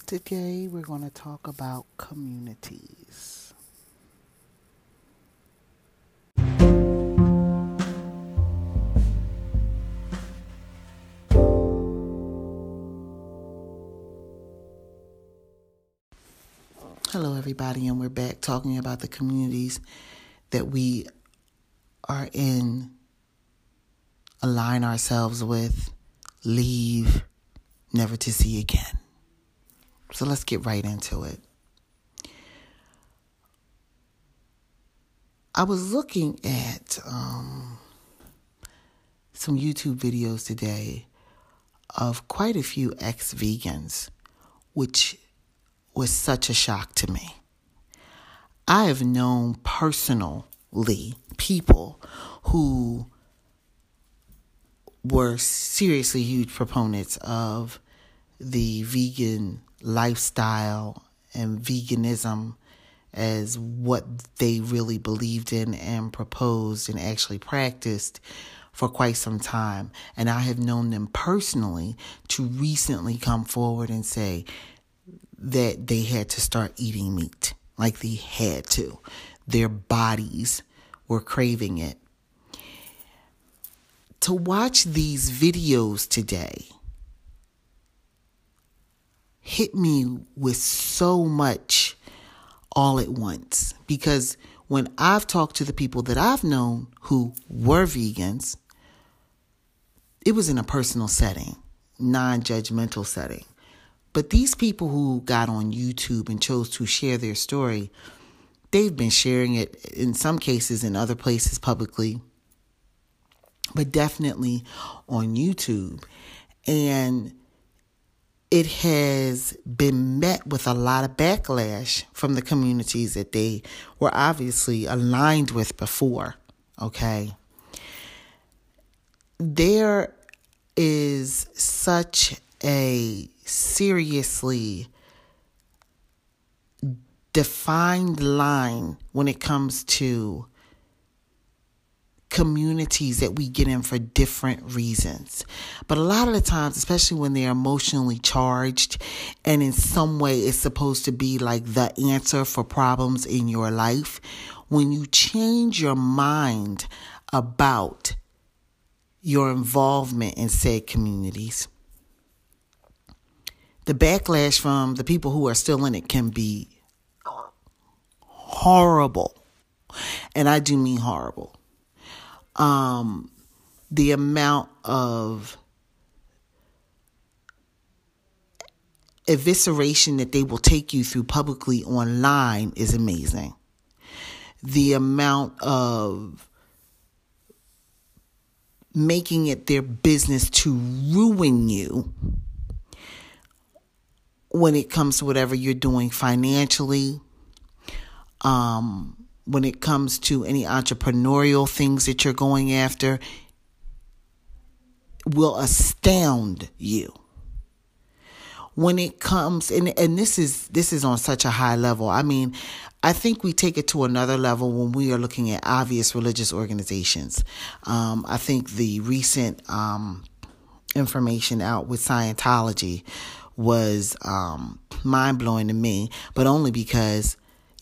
Today we're going to talk about communities. Hello, everybody, and we're back talking about the communities that we are in, align ourselves with, leave, never to see again. So let's get right into it. I was looking at some YouTube videos today of quite a few ex-vegans, which was such a shock to me. I have known personally people who were seriously huge proponents of the vegan lifestyle and veganism as what they really believed in and proposed and actually practiced for quite some time. And I have known them personally to recently come forward and say that they had to start eating meat. Like they had to. Their bodies were craving it. To watch these videos today hit me with so much all at once. Because when I've talked to the people that I've known who were vegans, it was in a personal setting, non-judgmental setting. But these people who got on YouTube and chose to share their story, they've been sharing it in some cases in other places publicly, but definitely on YouTube. And it has been met with a lot of backlash from the communities that they were obviously aligned with before, okay? There is such a seriously defined line when it comes to communities that we get in for different reasons. But a lot of the times, especially when they're emotionally charged and in some way it's supposed to be like the answer for problems in your life, when you change your mind about your involvement in said communities, the backlash from the people who are still in it can be horrible. And I do mean horrible. The amount of evisceration that they will take you through publicly online is amazing. The amount of making it their business to ruin you when it comes to whatever you're doing financially, when it comes to any entrepreneurial things that you're going after, will astound you. When it comes, and this is on such a high level. I mean, I think we take it to another level when we are looking at obvious religious organizations. I think the recent information out with Scientology was mind-blowing to me, but only because,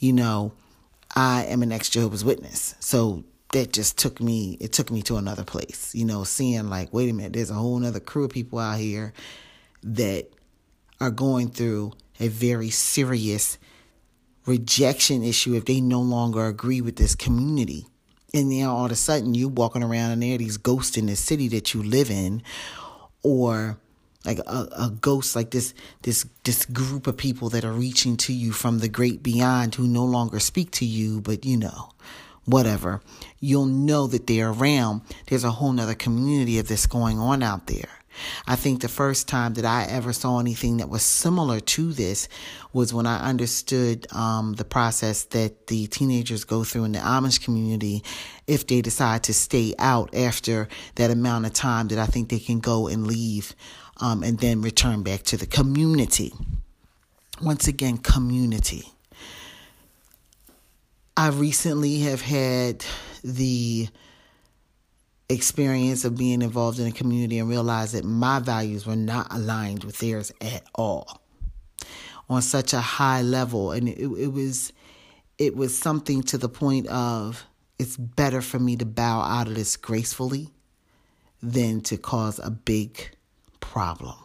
I am an ex-Jehovah's Witness. So that just took me to another place, seeing like, wait a minute, there's a whole other crew of people out here that are going through a very serious rejection issue if they no longer agree with this community. And then all of a sudden you walking around and there are these ghosts in the city that you live in, or like a ghost, like this group of people that are reaching to you from the great beyond who no longer speak to you, but whatever. You'll know that they're around. There's a whole nother community of this going on out there. I think the first time that I ever saw anything that was similar to this was when I understood the process that the teenagers go through in the Amish community if they decide to stay out after that amount of time that I think they can go and leave and then return back to the community. Once again, community. I recently have had the experience of being involved in a community and realized that my values were not aligned with theirs at all. on such a high level. And it was something to the point of, it's better for me to bow out of this gracefully than to cause a big problem.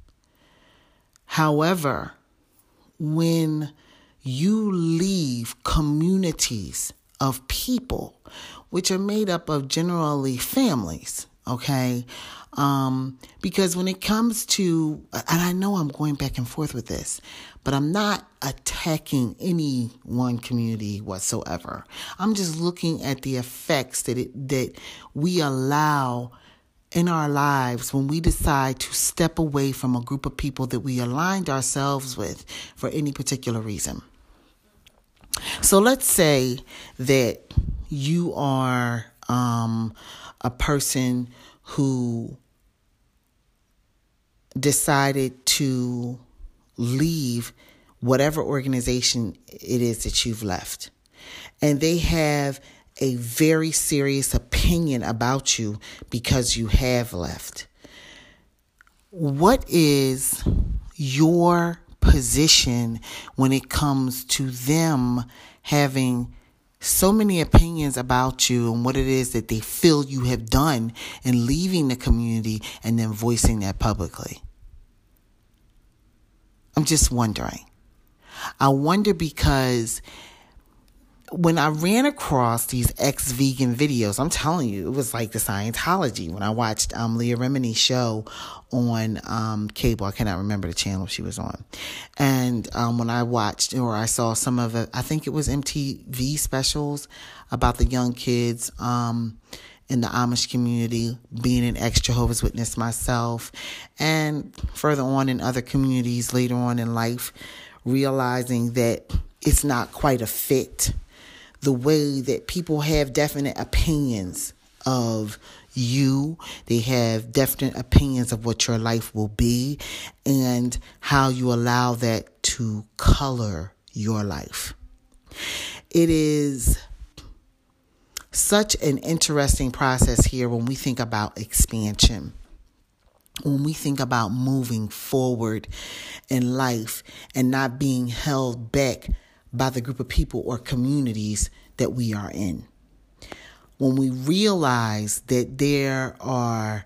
However, when you leave communities of people, which are made up of generally families, okay? Because when it comes to, and I know I'm going back and forth with this, but I'm not attacking any one community whatsoever. I'm just looking at the effects that we allow in our lives when we decide to step away from a group of people that we aligned ourselves with for any particular reason. So let's say that you are a person who decided to leave whatever organization it is that you've left, and they have a very serious opinion about you because you have left. What is your position when it comes to them having so many opinions about you and what it is that they feel you have done in leaving the community and then voicing that publicly? I'm just wondering. I wonder because when I ran across these ex-vegan videos, I'm telling you, it was like the Scientology. When I watched Leah Remini's show on cable, I cannot remember the channel she was on. And when I watched, or I saw some of it, I think it was MTV specials about the young kids in the Amish community, being an ex-Jehovah's Witness myself, and further on in other communities later on in life, realizing that it's not quite a fit. The way that people have definite opinions of you, they have definite opinions of what your life will be and how you allow that to color your life. It is such an interesting process here when we think about expansion, when we think about moving forward in life and not being held back by the group of people or communities that we are in. When we realize that there are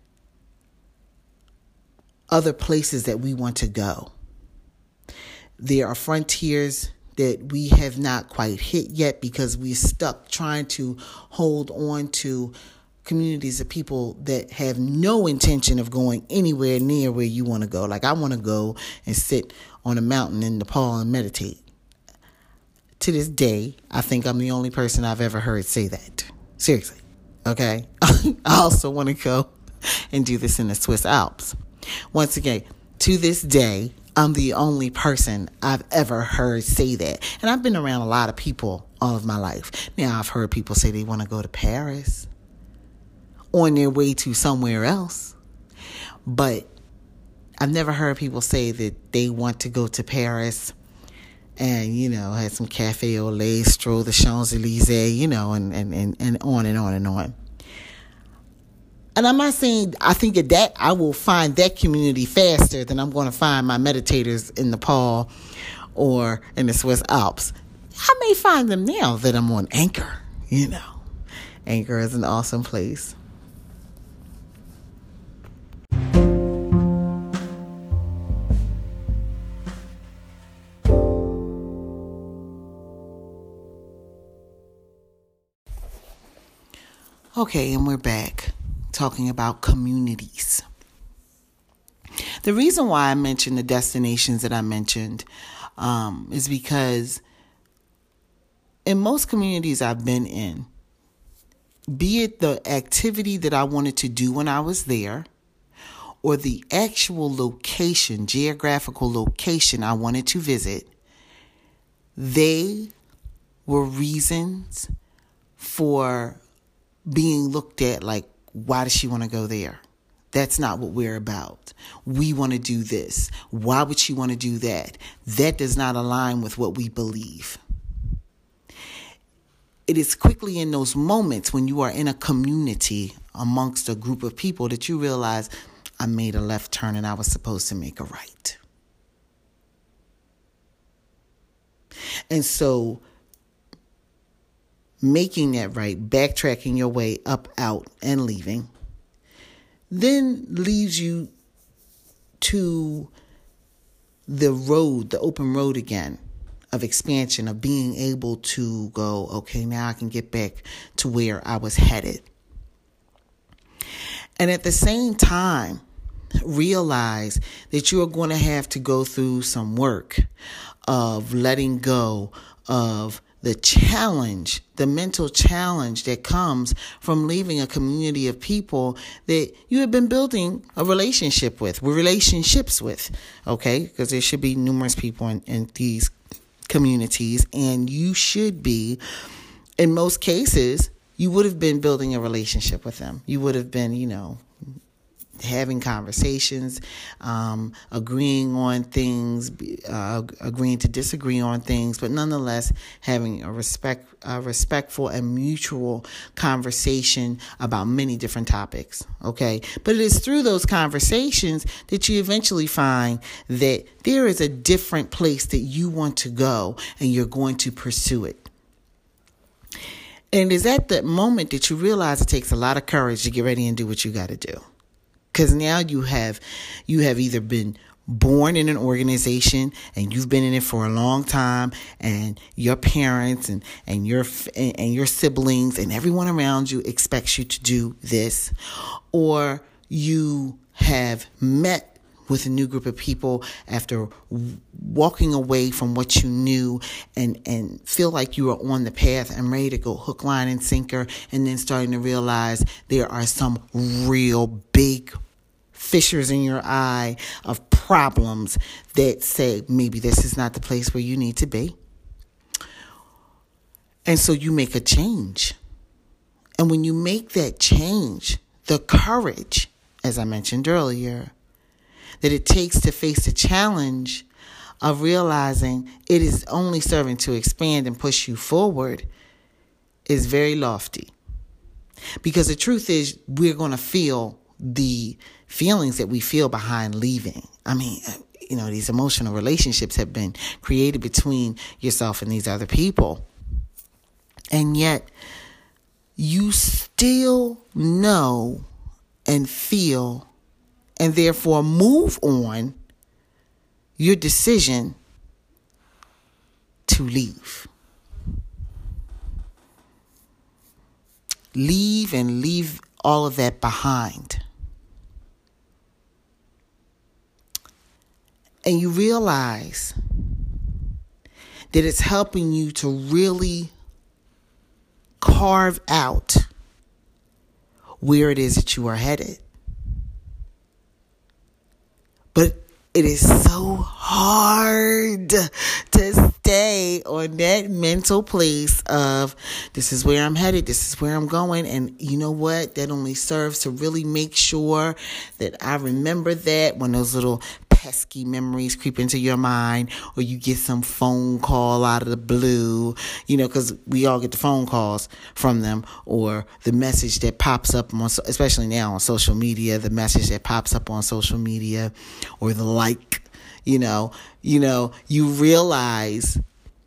other places that we want to go, there are frontiers that we have not quite hit yet because we're stuck trying to hold on to communities of people that have no intention of going anywhere near where you want to go. Like, I want to go and sit on a mountain in Nepal and meditate. To this day, I think I'm the only person I've ever heard say that. Seriously. Okay? I also want to go and do this in the Swiss Alps. Once again, to this day, I'm the only person I've ever heard say that. And I've been around a lot of people all of my life. Now, I've heard people say they want to go to Paris on their way to somewhere else. But I've never heard people say that they want to go to Paris and, had some cafe au lait, stroll the Champs-Elysees, and on and on and on. And I'm not saying I think that I will find that community faster than I'm going to find my meditators in Nepal or in the Swiss Alps. I may find them now that I'm on Anchor, Anchor is an awesome place. Okay, and we're back talking about communities. The reason why I mentioned the destinations that I mentioned is because in most communities I've been in, be it the activity that I wanted to do when I was there or the actual location, geographical location I wanted to visit, they were reasons for being looked at like, why does she want to go there? That's not what we're about. We want to do this. Why would she want to do that? That does not align with what we believe. It is quickly in those moments when you are in a community amongst a group of people that you realize, I made a left turn and I was supposed to make a right. And so making that right, backtracking your way up, out, and leaving, then leads you to the road, the open road again of expansion, of being able to go, okay, now I can get back to where I was headed. And at the same time, realize that you are going to have to go through some work of letting go of the challenge, the mental challenge that comes from leaving a community of people that you have been building a relationship with, relationships with, okay? Because there should be numerous people in these communities, and you should be, in most cases, you would have been building a relationship with them. You would have been, having conversations, agreeing on things, agreeing to disagree on things, but nonetheless having a respectful and mutual conversation about many different topics. Okay, but it is through those conversations that you eventually find that there is a different place that you want to go, and you're going to pursue it. And it's at that moment that you realize it takes a lot of courage to get ready and do what you got to do. Because now you have either been born in an organization and you've been in it for a long time, and your parents and your siblings and everyone around you expects you to do this, or you have met with a new group of people after walking away from what you knew and feel like you are on the path and ready to go hook, line, and sinker, and then starting to realize there are some real big fissures in your eye of problems that say maybe this is not the place where you need to be. And so you make a change. And when you make that change, the courage, as I mentioned earlier, that it takes to face the challenge of realizing it is only serving to expand and push you forward is very lofty. Because the truth is, we're going to feel the feelings that we feel behind leaving. I mean, these emotional relationships have been created between yourself and these other people. And yet, you still know and feel and therefore move on your decision to leave. Leave and leave all of that behind. And you realize that it's helping you to really carve out where it is that you are headed. But it is so hard to stay on that mental place of, this is where I'm headed, this is where I'm going. And you know what? That only serves to really make sure that I remember that when those little pesky memories creep into your mind, or you get some phone call out of the blue, because we all get the phone calls from them, or the message that pops up on, especially now on social media, the message that pops up on social media, or the like, you realize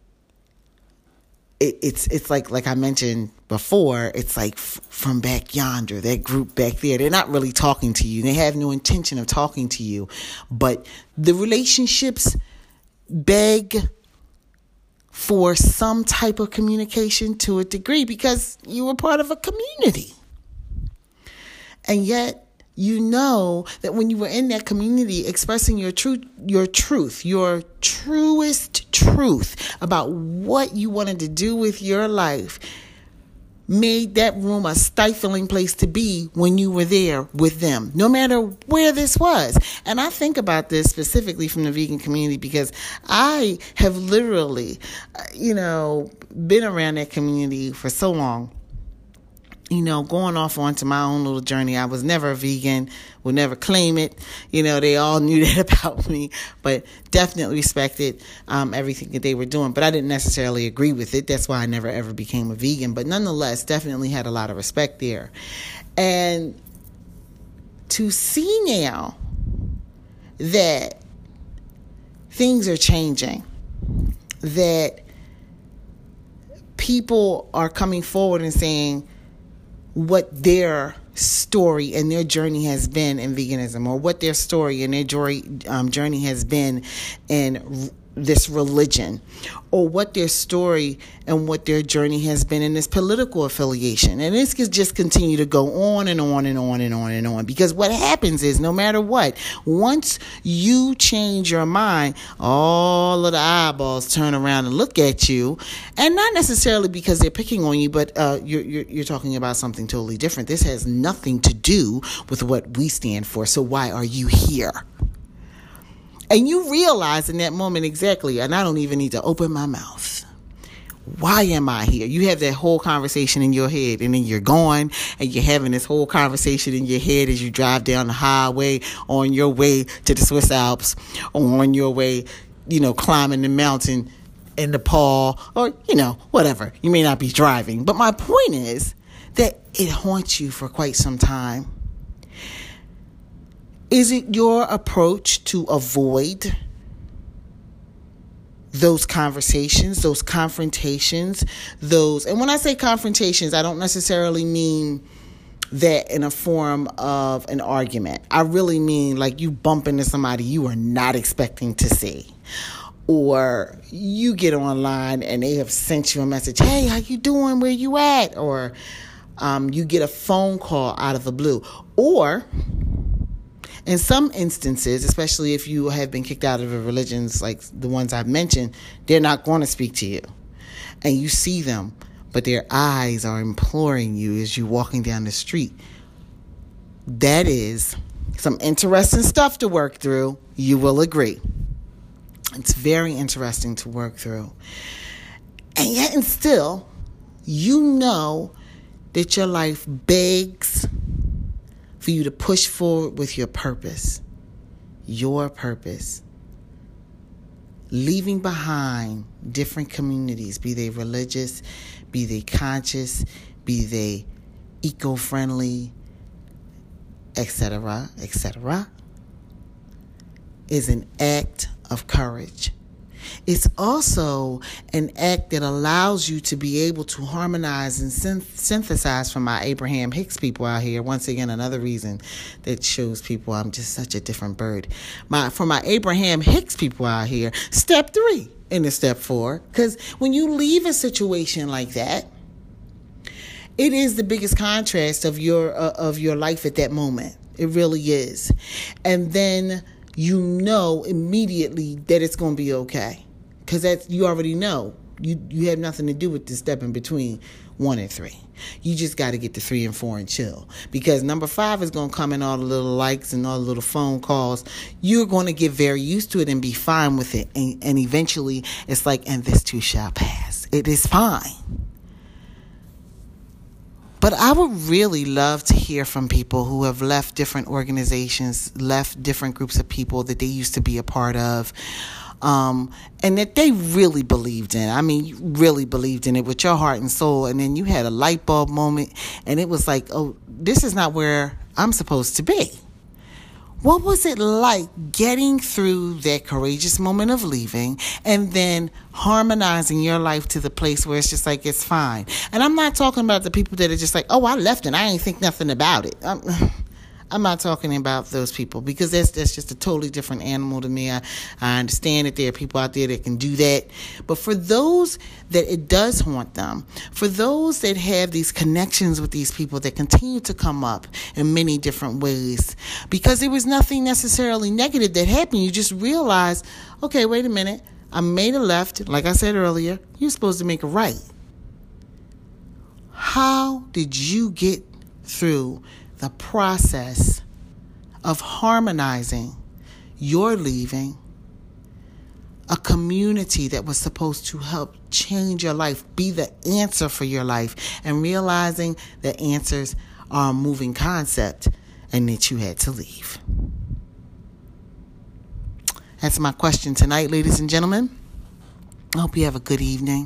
it's like I mentioned before, it's like from back yonder, that group back there, they're not really talking to you. They have no intention of talking to you, but the relationships beg for some type of communication to a degree because you were part of a community. And yet, you know that when you were in that community expressing your truth, your truest truth about what you wanted to do with your life, made that room a stifling place to be when you were there with them, no matter where this was. And I think about this specifically from the vegan community because I have literally, been around that community for so long. Going off onto my own little journey. I was never a vegan, would never claim it. They all knew that about me, but definitely respected everything that they were doing. But I didn't necessarily agree with it. That's why I never ever became a vegan. But nonetheless, definitely had a lot of respect there. And to see now that things are changing, that people are coming forward and saying what their story and their journey has been in veganism, or what their story and their journey has been in this religion, or what their story and what their journey has been in this political affiliation. And this could just continue to go on and on and on and on and on, because what happens is, no matter what, once you change your mind, all of the eyeballs turn around and look at you, and not necessarily because they're picking on you, but you're talking about something totally different. This has nothing to do with what we stand for, so why are you here? And you realize in that moment exactly, and I don't even need to open my mouth. Why am I here? You have that whole conversation in your head, and then you're going and you're having this whole conversation in your head as you drive down the highway on your way to the Swiss Alps, or on your way, climbing the mountain in Nepal, or, whatever. You may not be driving. But my point is that it haunts you for quite some time. Is it your approach to avoid those conversations, those confrontations, and when I say confrontations, I don't necessarily mean that in a form of an argument. I really mean like you bump into somebody you are not expecting to see. Or you get online and they have sent you a message, hey, how you doing? Where you at? Or you get a phone call out of the blue. Or in some instances, especially if you have been kicked out of the religions like the ones I've mentioned, they're not going to speak to you. And you see them, but their eyes are imploring you as you're walking down the street. That is some interesting stuff to work through. You will agree. It's very interesting to work through. And yet and still, you know that your life begs for you to push forward with your purpose. Your purpose. Leaving behind different communities, be they religious, be they conscious, be they eco-friendly, etc., is an act of courage. It's also an act that allows you to be able to harmonize and synthesize, from my Abraham Hicks people out here. Once again, another reason that shows people I'm just such a different bird. For my Abraham Hicks people out here, step 3 into step 4. Because when you leave a situation like that, it is the biggest contrast of your life at that moment. It really is. And then you know immediately that it's going to be okay. Because you already know. You have nothing to do with the step in between 1 and 3. You just got to get to 3 and 4 and chill. Because number 5 is going to come in all the little likes and all the little phone calls. You're going to get very used to it and be fine with it. And eventually it's like, and this too shall pass. It is fine. But I would really love to hear from people who have left different organizations, left different groups of people that they used to be a part of, and that they really believed in. I mean, you really believed in it with your heart and soul. And then you had a light bulb moment, and it was like, oh, this is not where I'm supposed to be. What was it like getting through that courageous moment of leaving and then harmonizing your life to the place where it's just like, it's fine? And I'm not talking about the people that are just like, oh, I left and I ain't think nothing about it. I'm not talking about those people, because that's just a totally different animal to me. I understand that there are people out there that can do that. But for those that it does haunt them, for those that have these connections with these people that continue to come up in many different ways, because there was nothing necessarily negative that happened. You just realize, okay, wait a minute. I made a left. Like I said earlier, you're supposed to make a right. How did you get through the process of harmonizing your leaving a community that was supposed to help change your life, be the answer for your life, and realizing that answers are a moving concept and that you had to leave? That's my question tonight, ladies and gentlemen. I hope you have a good evening.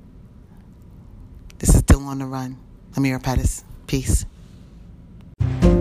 This is Still on the Run. I'm Amira Pettis. Peace.